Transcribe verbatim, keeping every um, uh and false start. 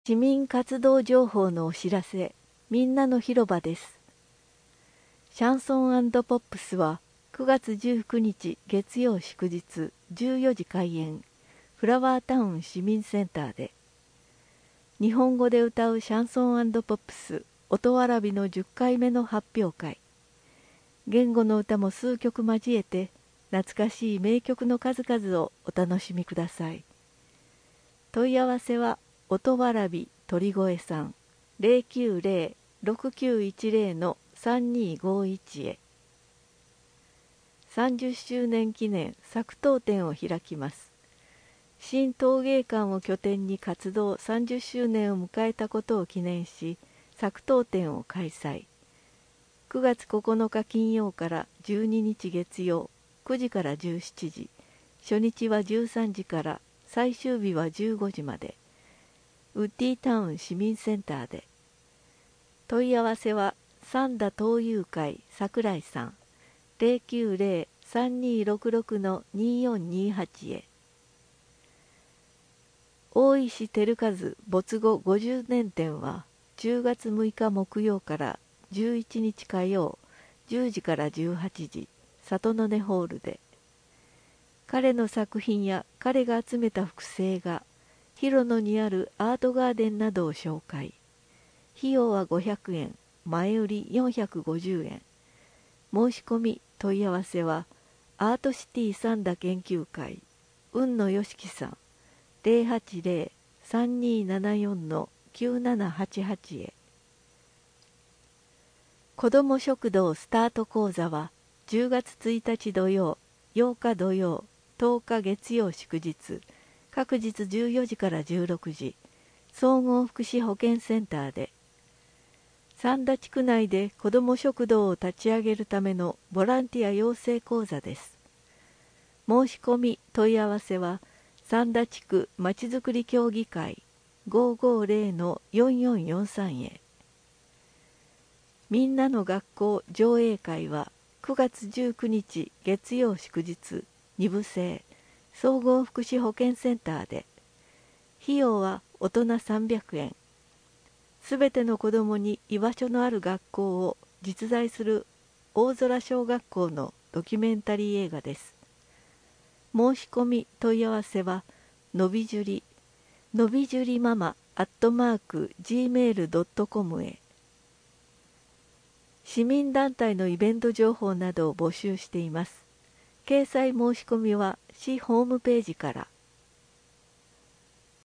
市民活動情報のお知らせ、みんなの広場です。シャンソン&ポップスはくがつじゅうくにち月曜祝日じゅうよじ開演、フラワータウン市民センターで、日本語で歌うシャンソン&ポップス音わらびのじゅっかいめの発表会、言語の歌も数曲交えて懐かしい名曲の数々をお楽しみください。問い合わせは音わらび鳥越さん ゼロきゅうゼロ ろくきゅういちゼロ のさんにーごいちへ。さんじゅっしゅうねん記念作陶展を開きます。新陶芸館を拠点に活動さんじゅっしゅうねんを迎えたことを記念し、作陶展を開催。くがつここのか金曜からじゅうににち月曜くじからじゅうしちじ、初日はじゅうさんじから最終日はじゅうごじまで、ウッディタウン市民センターで。問い合わせは三田東友会桜井さん ゼロきゅうゼロ さんにーろくろく のにーよんにーはちへ。大石照和没後ごじゅうねん展はじゅうがつむいか木曜からじゅういちにち火曜じゅうじからじゅうはちじ、里の根ホールで。彼の作品や彼が集めた複製画、広野にあるアートガーデンなどを紹介。費用はごひゃくえん、前売りよんひゃくごじゅうえん。申し込み問い合わせはアートシティ三田研究会雲野よしきさん ゼロはちゼロ さんにーななよん のきゅうななはちはちへ。子ども食堂スタート講座はじゅうがつついたち土曜、ようか土曜、とおか月曜祝日、各日じゅうよじからじゅうろくじ、総合福祉保健センターで。三田地区内で子ども食堂を立ち上げるためのボランティア養成講座です。申し込み問い合わせは三田地区まちづくり協議会 ごーごーゼロ のよんよんよんさんへ。みんなの学校上映会はくがつじゅうくにち月曜祝日にぶ制総合福祉保健センターで。費用は大人さんびゃくえん。すべての子どもに居場所のある学校を実在する大空小学校のドキュメンタリー映画です。申し込み問い合わせはのびじゅりのびじゅりママアットマーク ジーメールドットコム へ。市民団体のイベント情報などを募集しています。掲載申し込みは市ホームページから。